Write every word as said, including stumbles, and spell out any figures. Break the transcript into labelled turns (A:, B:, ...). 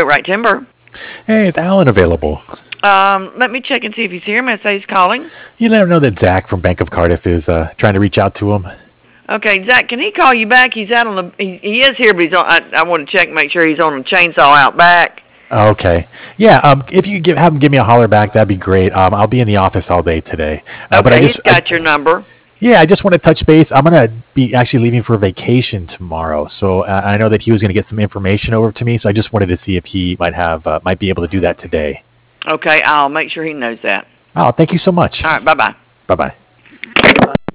A: Boatright Timber.
B: Hey, is Alan available?
A: Um, let me check and see if he's here. May I say he's calling?
B: You let him know that Zach from Bank of Cardiff is uh, trying to reach out to him.
A: Okay, Zach, can he call you back? He's out on the. He, he is here, but he's on. I, I want to check and make sure he's on the chainsaw out back.
B: Okay. Yeah. Um. If you could give, have him give me a holler back, that'd be great. Um. I'll be in the office all day today. Uh,
A: Okay,
B: but I
A: he's
B: just
A: got
B: I,
A: your number.
B: Yeah, I just want to touch base. I'm gonna be actually leaving for vacation tomorrow, so uh, I know that he was gonna get some information over to me. So I just wanted to see if he might have uh, might be able to do that today.
A: Okay, I'll make sure he knows that.
B: Oh, thank you so much.
A: All right, bye bye.
B: Bye bye.